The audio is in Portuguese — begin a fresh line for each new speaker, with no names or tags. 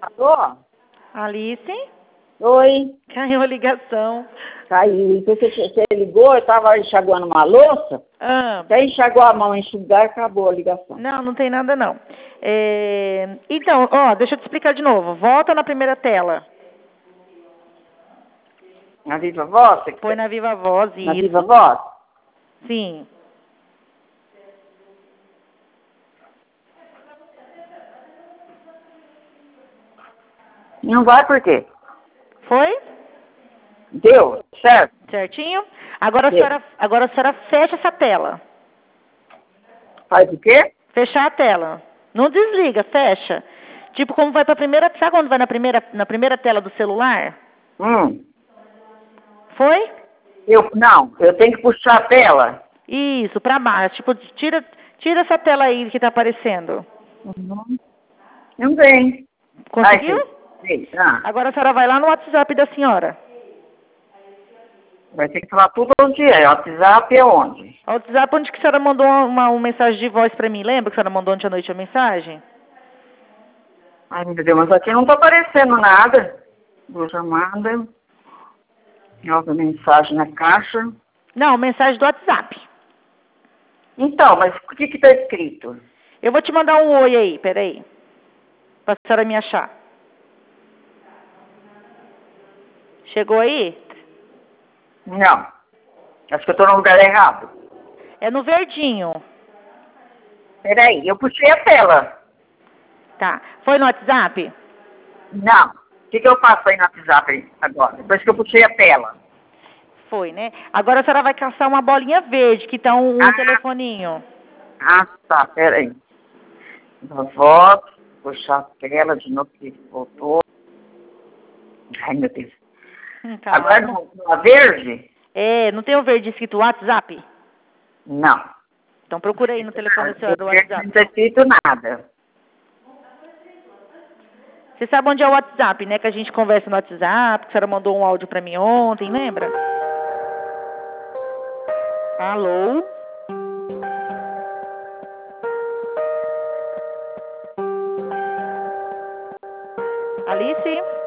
Alô?
Alice?
Oi.
Caiu a ligação.
Caiu. Você ligou, eu estava enxaguando uma louça.
Ah,
Até enxaguou a mão, enxugar, acabou a ligação.
não tem nada não. Então, ó, deixa eu te explicar de novo. Volta na primeira tela.
Na Viva Voz?
Põe na Viva Voz,
Na
isso.
Viva Voz?
Sim.
Não vai por quê?
Foi?
Deu, certo?
Certinho? Agora
Deu.
a senhora fecha essa tela.
Faz o quê?
Fechar a tela. Não desliga, fecha. Tipo, como vai pra primeira... Sabe quando vai na primeira tela do celular? Foi?
Não, eu tenho que puxar a tela.
Isso, pra baixo. Tipo, tira essa tela aí que tá aparecendo.
Não vem.
Conseguiu?
Sim. Ah,
Agora a senhora vai lá no WhatsApp da senhora.
vai ter que falar tudo onde é. WhatsApp é onde?
O WhatsApp onde que a senhora mandou uma mensagem de voz pra mim. Lembra que a senhora mandou ontem à noite a mensagem?
Ai, meu Deus, mas aqui não tá aparecendo nada. Boa chamada. Nova mensagem na caixa.
Não, mensagem do WhatsApp.
Então, mas o que tá escrito?
Eu vou te mandar um oi aí, peraí. Pra senhora me achar. Chegou aí?
Não. Acho que eu tô no lugar errado.
É no verdinho.
Peraí, eu puxei a tela.
Tá. Foi no WhatsApp?
Não. O que eu faço aí no WhatsApp agora? Depois que eu puxei a tela.
Foi, né? Agora a senhora vai caçar uma bolinha verde, que tá um telefoninho.
Tá, peraí. Voz, puxar a tela de novo que voltou. Ai, meu Deus.
Calma.
Agora no verde?
Não tem o verde escrito WhatsApp?
Não.
Então procura aí no telefone da senhora do
No verde
WhatsApp.
não tá escrito nada.
Você sabe onde é o WhatsApp, né? Que a gente conversa no WhatsApp, que a senhora mandou um áudio pra mim ontem, lembra? Alô? Alice?